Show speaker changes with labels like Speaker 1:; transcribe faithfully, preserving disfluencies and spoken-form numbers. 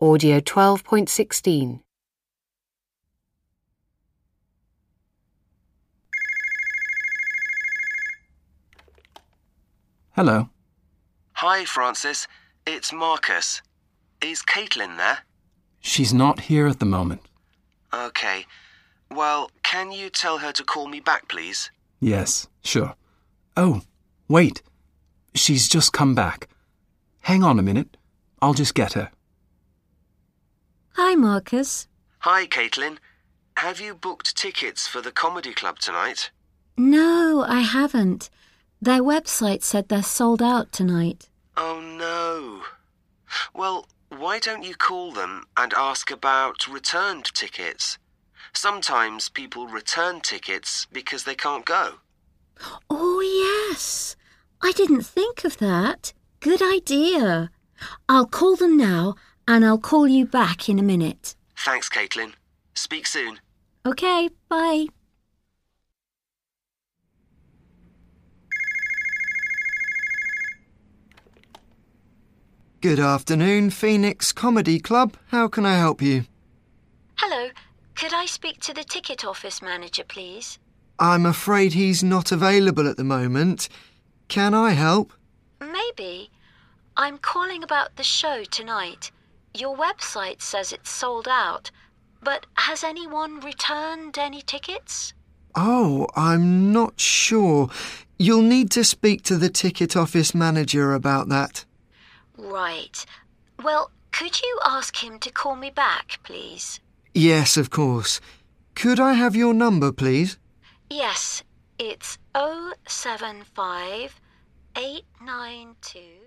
Speaker 1: Audio twelve point sixteen.
Speaker 2: Hello.
Speaker 3: Hi, Francis. It's Marcus. Is Caitlin there?
Speaker 2: She's not here at the moment.
Speaker 3: Okay. Well, can you tell her to call me back, please?
Speaker 2: Yes, sure. Oh, wait. She's just come back. Hang on a minute. I'll just get her.
Speaker 4: Hi, Marcus.
Speaker 3: Hi, Caitlin. Have you booked tickets for the comedy club tonight?
Speaker 4: No, I haven't. Their website said they're sold out tonight.
Speaker 3: Oh, no. Well, why don't you call them and ask about returned tickets? Sometimes people return tickets because they can't go.
Speaker 4: Oh, yes. I didn't think of that. Good idea. I'll call them now and I'll call you back in a minute.
Speaker 3: Thanks, Caitlin. Speak soon.
Speaker 4: Okay, bye.
Speaker 5: Good afternoon, Phoenix Comedy Club. How can I help you?
Speaker 4: Hello. Could I speak to the ticket office manager, please?
Speaker 5: I'm afraid he's not available at the moment. Can I help?
Speaker 4: Maybe. I'm calling about the show tonight. Your website says it's sold out, but has anyone returned any tickets?
Speaker 5: Oh, I'm not sure. You'll need to speak to the ticket office manager about that.
Speaker 4: Right. Well, could you ask him to call me back, please?
Speaker 5: Yes, of course. Could I have your number, please?
Speaker 4: Yes, it's oh seven five eight nine two